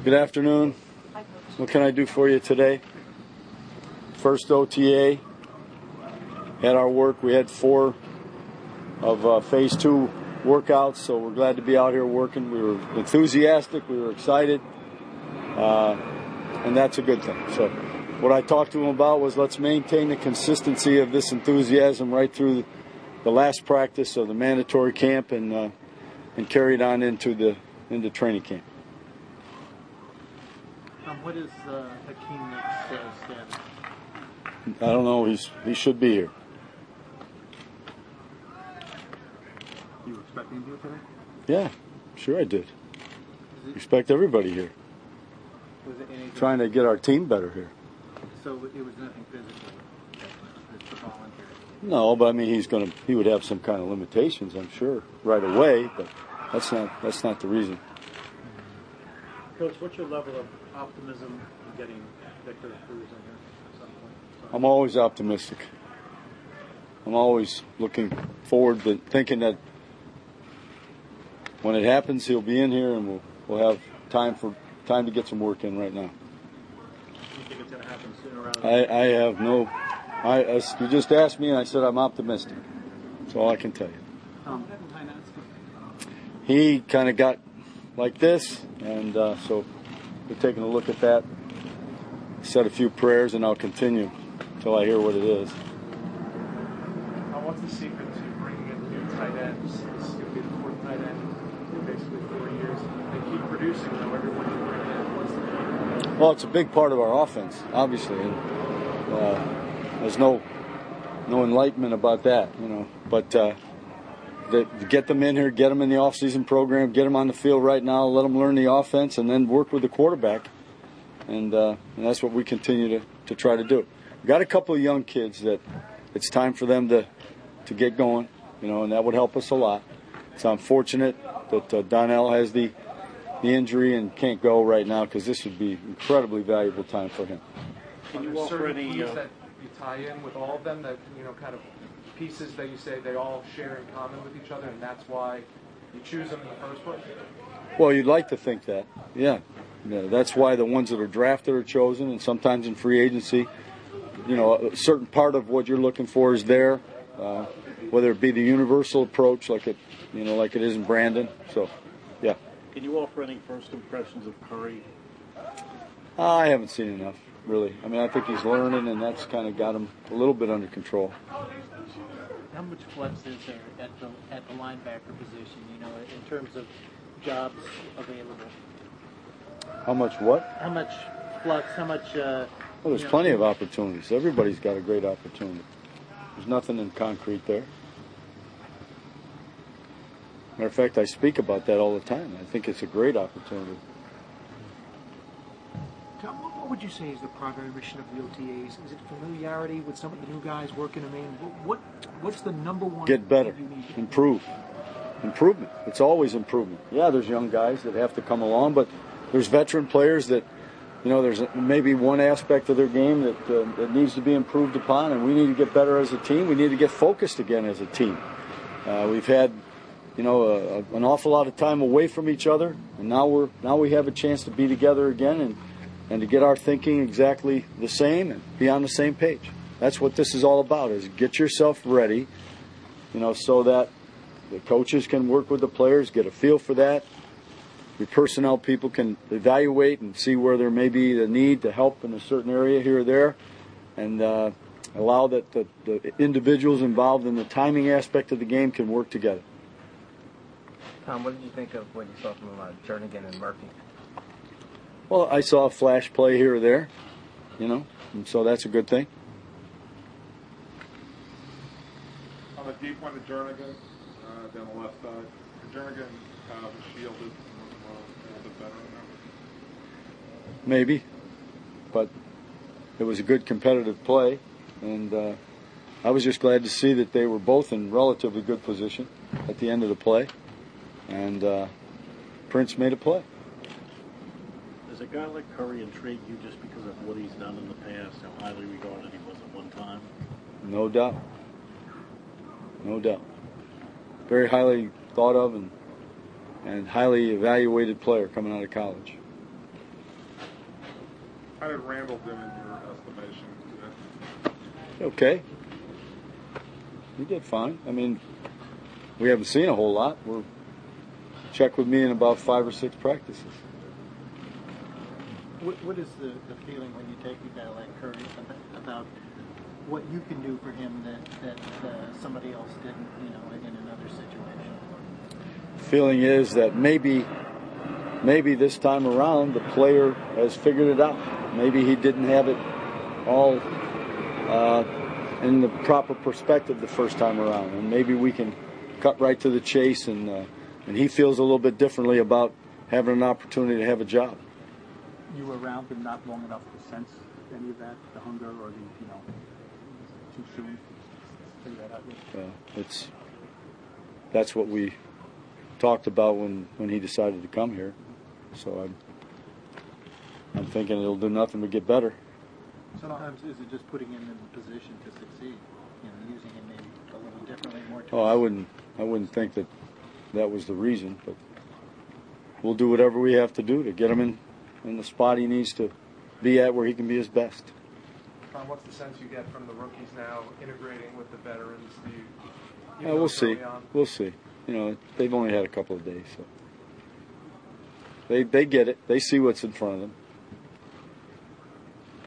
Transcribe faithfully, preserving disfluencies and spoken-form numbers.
Good afternoon. What can I do for you today? First O T A. Had our work. We had four of uh, phase two workouts, so we're glad to be out here working. We were enthusiastic. We were excited. Uh, and that's a good thing. So what I talked to him about was let's maintain the consistency of this enthusiasm right through the last practice of the mandatory camp and uh, and carry it on into the into training camp. Um, what is uh, Hakeem Nick's uh, status? I don't know. He's he should be here. You were expecting him to today? Yeah, sure I did. Expect everybody here. Was it anything? Trying to get our team better here. So it was nothing physical. It's the voluntary. No, but I mean he's gonna he would have some kind of limitations, I'm sure, right away. But that's not that's not the reason. Coach, what's your level of optimism in getting Victor Cruz in here at some point? Sorry. I'm always optimistic. I'm always looking forward to thinking that when it happens, he'll be in here and we'll we'll have time for time to get some work in right now. Do you think it's going to happen sooner rather than I, I have no. I as you just asked me, and I said I'm optimistic. That's all I can tell you. Um, He kind of got like this, and uh, so we're taking a look at that. Said a few prayers, and I'll continue until I hear what it is. Uh, what's the secret to bringing in new tight ends? This is going to be the fourth tight end in basically four years. They keep producing, though, everyone you bring in. What's the key? Well, it's a big part of our offense, obviously, and uh, there's no no enlightenment about that, you know. But uh, the, get them in here, get them in the off-season program, get them on the field right now, let them learn the offense, and then work with the quarterback. And, uh, and that's what we continue to, to try to do. We've got a couple of young kids that it's time for them to, to get going, you know, and that would help us a lot. It's unfortunate that uh, Donnell has the, the injury and can't go right now because this would be incredibly valuable time for him. Can you offer any keys that you tie in with all of them that, you know, kind of pieces that you say they all share in common with each other, and that's why you choose them in the first place? Well, you'd like to think that, yeah. yeah. That's why the ones that are drafted are chosen, and sometimes in free agency, you know, a certain part of what you're looking for is there, uh, whether it be the universal approach like it, you know, like it is in Brandon. So, yeah. Can you offer any first impressions of Curry? I haven't seen enough, really. I mean, I think he's learning, and that's kind of got him a little bit under control. How much flex is there at the at the linebacker position? You know, in terms of jobs available. How much what? How much flux? How much? Uh, Well, there's you know, plenty of opportunities. Everybody's got a great opportunity. There's nothing in concrete there. Matter of fact, I speak about that all the time. I think it's a great opportunity. Tom, what what would you say is the primary mission of the O T As? Is it familiarity with some of the new guys working them in? What what's the number one? Get better, thing you need to improve, improvement. It's always improvement. Yeah, there's young guys that have to come along, but there's veteran players that, you know, there's maybe one aspect of their game that uh, that needs to be improved upon, and we need to get better as a team. We need to get focused again as a team. Uh, we've had, you know, a, a, an awful lot of time away from each other, and now we're now we have a chance to be together again and. and to get our thinking exactly the same and be on the same page. That's what this is all about, is get yourself ready, you know, so that the coaches can work with the players, get a feel for that. Your personnel people can evaluate and see where there may be the need to help in a certain area here or there, and uh, allow that the, the individuals involved in the timing aspect of the game can work together. Tom, what did you think of what you saw from uh, Jernigan and Murphy? Well, I saw a flash play here or there, you know, and so that's a good thing. On the deep one to Jernigan, uh, down the left side, Jernigan kind of shielded a little bit better now. Maybe, but it was a good competitive play, and uh, I was just glad to see that they were both in relatively good position at the end of the play, and uh, Prince made a play. Does a guy like Curry intrigue you just because of what he's done in the past, how highly regarded he was at one time? No doubt. No doubt. Very highly thought of and and highly evaluated player coming out of college. How did Randall do in your estimation today? Okay. He did fine. I mean, we haven't seen a whole lot. We'll check with me in about five or six practices. What, what is the, the feeling when you take a guy like Curry about, about what you can do for him that, that uh, somebody else didn't, you know, in another situation? Feeling is that maybe maybe this time around the player has figured it out. Maybe he didn't have it all uh, in the proper perspective the first time around, and maybe we can cut right to the chase, and uh, and he feels a little bit differently about having an opportunity to have a job. You were around him not long enough to sense any of that, the hunger or the, you know, too soon to figure that out yet? Uh, it's that's what we talked about when, when he decided to come here. So I'm I'm thinking it'll do nothing but get better. Sometimes is it just putting him in the position to succeed? You know, using him maybe a little differently, more. Oh, I wouldn't I wouldn't think that that was the reason, but we'll do whatever we have to do to get him in, in the spot he needs to be at where he can be his best. Tom, what's the sense you get from the rookies now integrating with the veterans? Do you, you Yeah, know we'll it's see. early on? We'll see. You know, they've only had a couple of days, so they they get it. They see what's in front of them.